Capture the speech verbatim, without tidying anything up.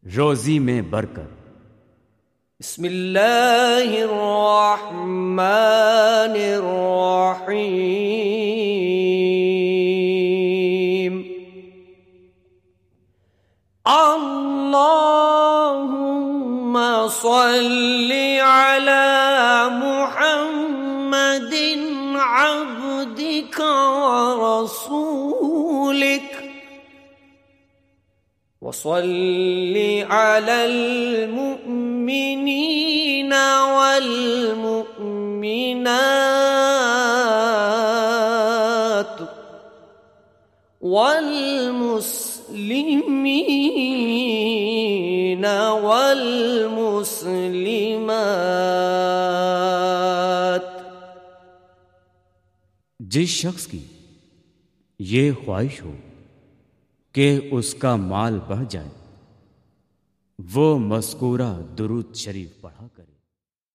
रोजी में बरकत। बिस्मिल्लाहिर्रहमानिर्रहीम। अल्लाहुम्मा सल्लि अला मुहम्मदिन अब्दिका व रसूलिक वसल्लि अलल मुमिनीना वल मुमिनात वल मुस्लिमीना वल मुस्लिमात। जिस शख्स की ये ख्वाहिश हो कि उसका माल बढ़ जाए, वो मज़कूरा दुरूद शरीफ पढ़े।